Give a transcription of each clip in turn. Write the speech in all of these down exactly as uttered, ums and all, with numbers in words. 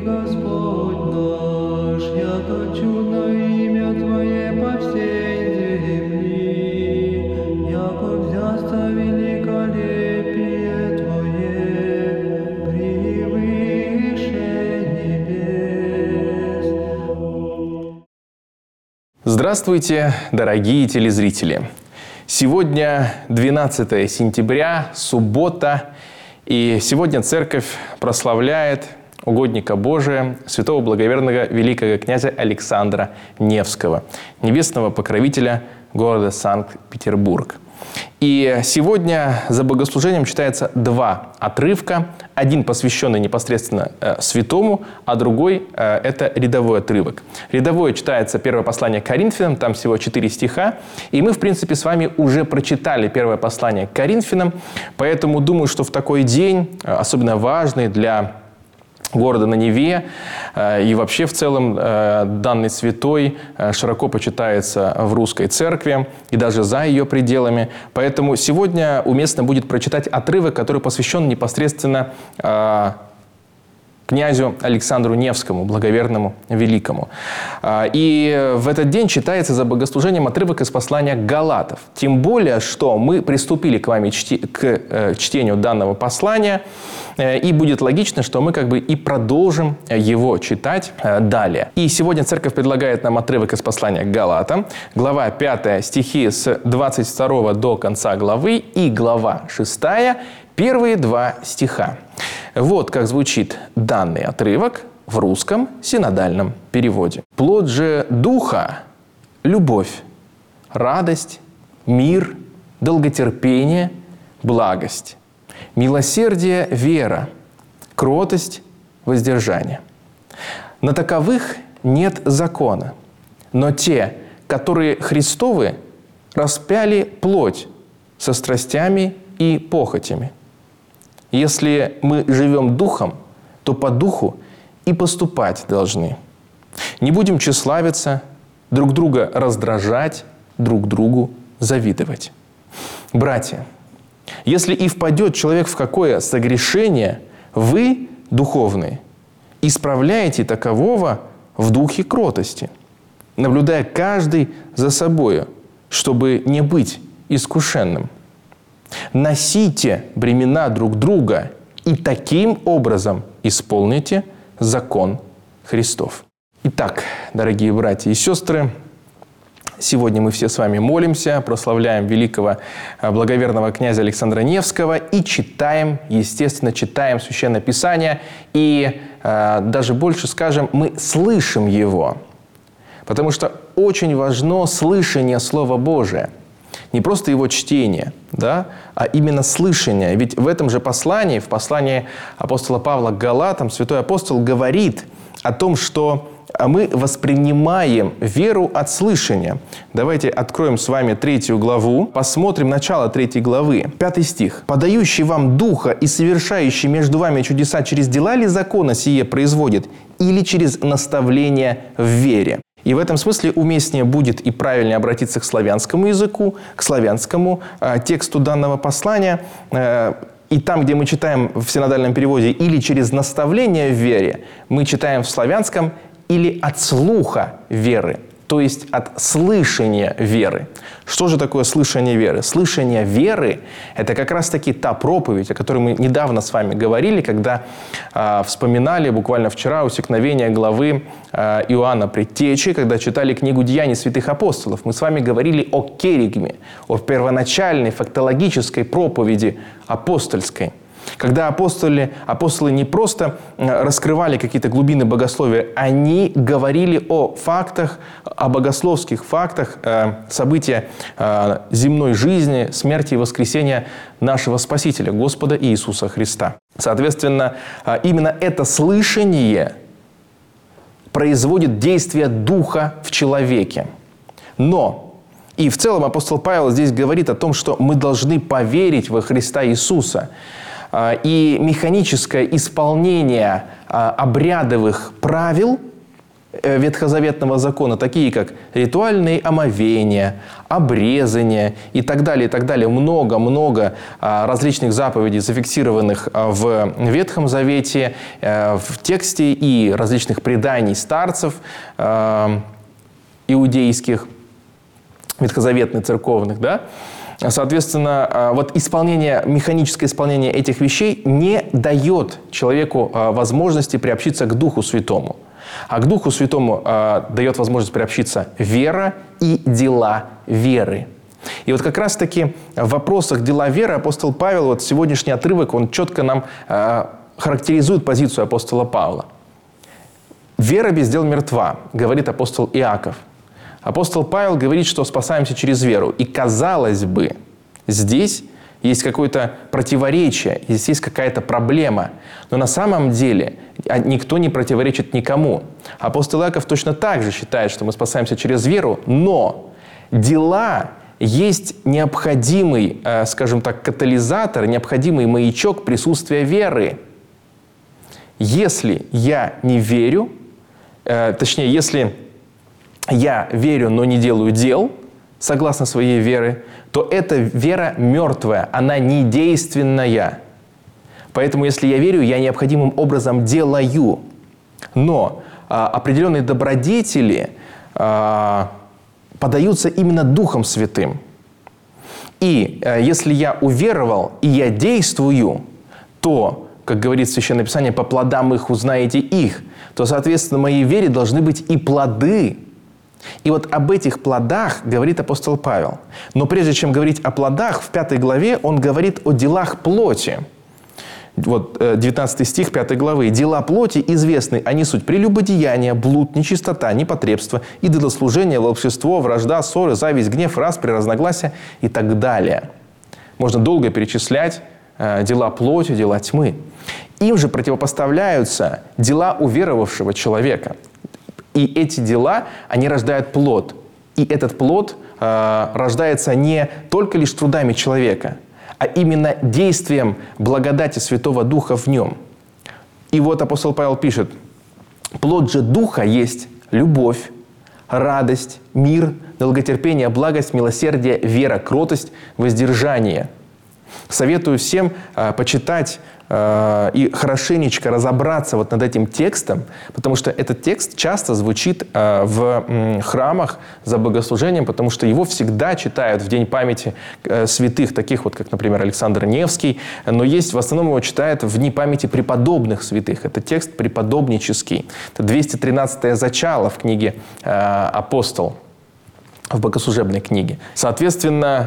Господь наш, яко чудно имя Твое по всей земли, яко взясто великолепие Твое превыше небес. Здравствуйте, дорогие телезрители! Сегодня двенадцатое сентября, суббота, и сегодня Церковь прославляет угодника Божия, святого благоверного великого князя Александра Невского, небесного покровителя города Санкт-Петербург. И сегодня за богослужением читается два отрывка. Один посвященный непосредственно э, святому, а другой э, – это рядовой отрывок. Рядовое читается первое послание к Коринфянам, там всего четыре стиха. И мы, в принципе, с вами уже прочитали первое послание к Коринфянам. Поэтому думаю, что в такой день, особенно важный для города на Неве, и вообще в целом данный святой широко почитается в русской церкви и даже за ее пределами. Поэтому сегодня уместно будет прочитать отрывок, который посвящен непосредственно князю Александру Невскому, благоверному великому. И в этот день читается за богослужением отрывок из послания Галатов. Тем более, что мы приступили к вами чти- к чтению данного послания, и будет логично, что мы как бы и продолжим его читать далее. И сегодня Церковь предлагает нам отрывок из послания Галатам, глава пятая, стихи с двадцать второго до конца главы, и глава шестая, первые два стиха. Вот как звучит данный отрывок в русском синодальном переводе. «Плод же Духа – любовь, радость, мир, долготерпение, благость, милосердие, вера, кротость, воздержание. На таковых нет закона, но те, которые Христовы, распяли плоть со страстями и похотями. Если мы живем духом, то по духу и поступать должны. Не будем тщеславиться, друг друга раздражать, друг другу завидовать. Братья, если и впадет человек в какое согрешение, вы, духовные, исправляете такового в духе кротости, наблюдая каждый за собою, чтобы не быть искушенным. Носите бремена друг друга и таким образом исполните закон Христов». Итак, дорогие братья и сестры, сегодня мы все с вами молимся, прославляем великого благоверного князя Александра Невского и читаем, естественно, читаем Священное Писание. И э, даже больше скажем, мы слышим его. Потому что очень важно слышание Слова Божия. Не просто его чтение, да, а именно слышание. Ведь в этом же послании, в послании апостола Павла к Галатам, святой апостол говорит о том, что мы воспринимаем веру от слышания. Давайте откроем с вами третью главу, посмотрим начало третьей главы, пятый стих. «Подающий вам Духа и совершающий между вами чудеса через дела ли закона сие производит, или через наставление в вере?» И в этом смысле уместнее будет и правильнее обратиться к славянскому языку, к славянскому э, тексту данного послания. Э, и там, где мы читаем в синодальном переводе «или через наставление в вере», мы читаем в славянском «или от слуха веры», то есть от слышания веры. Что же такое слышание веры? Слышание веры – это как раз-таки та проповедь, о которой мы недавно с вами говорили, когда э, вспоминали буквально вчера усекновение главы э, Иоанна Предтечи, когда читали книгу «Деяний святых апостолов». Мы с вами говорили о керигме, о первоначальной фактологической проповеди апостольской. Когда апостолы, апостолы не просто раскрывали какие-то глубины богословия, они говорили о фактах, о богословских фактах, события земной жизни, смерти и воскресения нашего Спасителя, Господа Иисуса Христа. Соответственно, именно это слышание производит действие Духа в человеке. Но и в целом апостол Павел здесь говорит о том, что мы должны поверить во Христа Иисуса. И механическое исполнение обрядовых правил ветхозаветного закона, такие как ритуальные омовения, обрезания и так далее, и так далее. Много-много различных заповедей, зафиксированных в Ветхом Завете, в тексте и различных преданий старцев иудейских, ветхозаветных, церковных, да? Соответственно, вот исполнение, механическое исполнение этих вещей не дает человеку возможности приобщиться к Духу Святому. А к Духу Святому дает возможность приобщиться вера и дела веры. И вот как раз-таки в вопросах дела веры апостол Павел, вот сегодняшний отрывок, он четко нам характеризует позицию апостола Павла. «Вера без дел мертва», говорит апостол Иаков. Апостол Павел говорит, что спасаемся через веру. И, казалось бы, здесь есть какое-то противоречие, здесь есть какая-то проблема. Но на самом деле никто не противоречит никому. Апостол Иаков точно так же считает, что мы спасаемся через веру, но дела есть необходимый, скажем так, катализатор, необходимый маячок присутствия веры. Если я не верю, точнее, если я верю, но не делаю дел, согласно своей веры, то эта вера мертвая, она не действенная. Поэтому, если я верю, я необходимым образом делаю. Но а, определенные добродетели а, подаются именно Духом Святым. И а, если я уверовал и я действую, то, как говорит Священное Писание, по плодам их узнаете их, то, соответственно, моей вере должны быть и плоды. И вот об этих плодах говорит апостол Павел. Но прежде чем говорить о плодах, в пятой главе он говорит о делах плоти. Вот девятнадцатый стих пятой главы. «Дела плоти известны, они суть прелюбодеяние, блуд, нечистота, непотребство, идолослужение, волшебство, вражда, ссоры, зависть, гнев, распри, разногласия» и так далее. Можно долго перечислять дела плоти, дела тьмы. Им же противопоставляются дела уверовавшего человека. И эти дела, они рождают плод. И этот плод э, рождается не только лишь трудами человека, а именно действием благодати Святого Духа в нем. И вот апостол Павел пишет: «Плод же Духа есть любовь, радость, мир, долготерпение, благость, милосердие, вера, кротость, воздержание». Советую всем э, почитать э, и хорошенечко разобраться вот над этим текстом, потому что этот текст часто звучит э, в э, храмах за богослужением, потому что его всегда читают в день памяти э, святых, таких вот, как, например, Александр Невский, но есть, в основном его читают в дни памяти преподобных святых. Это текст преподобнический. Это двести тринадцатое зачало в книге э, «Апостол», в богослужебной книге. Соответственно,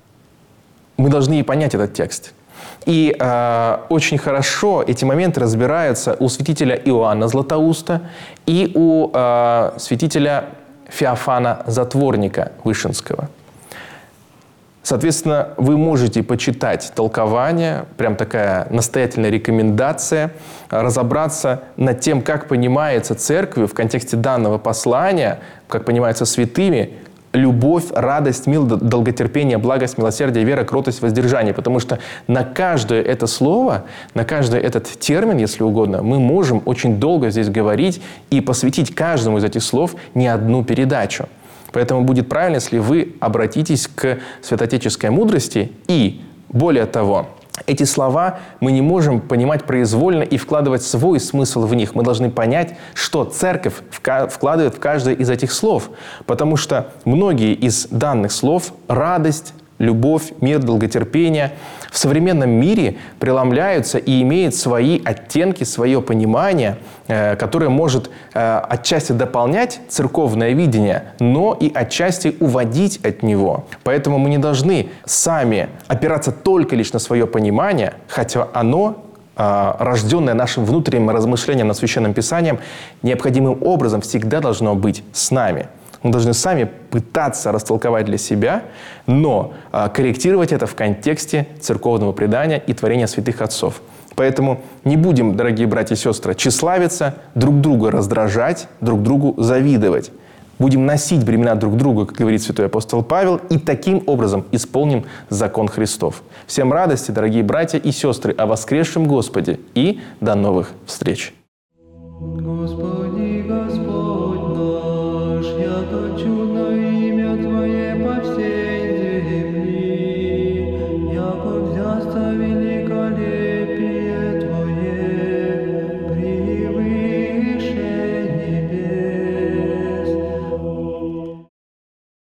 мы должны и понять этот текст. И э, очень хорошо эти моменты разбираются у святителя Иоанна Златоуста и у э, святителя Феофана Затворника Вышинского. Соответственно, вы можете почитать толкование, прям такая настоятельная рекомендация, разобраться над тем, как понимается церковью в контексте данного послания, как понимается святыми, любовь, радость, мир, долготерпение, благость, милосердие, вера, кротость, воздержание. Потому что на каждое это слово, на каждый этот термин, если угодно, мы можем очень долго здесь говорить и посвятить каждому из этих слов не одну передачу. Поэтому будет правильно, если вы обратитесь к святоотеческой мудрости. И, более того, эти слова мы не можем понимать произвольно и вкладывать свой смысл в них. Мы должны понять, что церковь вкладывает в каждое из этих слов. Потому что многие из данных слов – радость, любовь, мир, долготерпение – в современном мире преломляются и имеют свои оттенки, свое понимание, которое может отчасти дополнять церковное видение, но и отчасти уводить от него. Поэтому мы не должны сами опираться только лишь на свое понимание, хотя оно, рожденное нашим внутренним размышлением над Священным Писанием, необходимым образом всегда должно быть с нами. Мы должны сами пытаться растолковать для себя, но а, корректировать это в контексте церковного предания и творения святых отцов. Поэтому не будем, дорогие братья и сестры, тщеславиться, друг друга раздражать, друг другу завидовать. Будем носить бремена друг друга, как говорит святой апостол Павел, и таким образом исполним закон Христов. Всем радости, дорогие братья и сестры, о воскресшем Господе, и до новых встреч! Господи.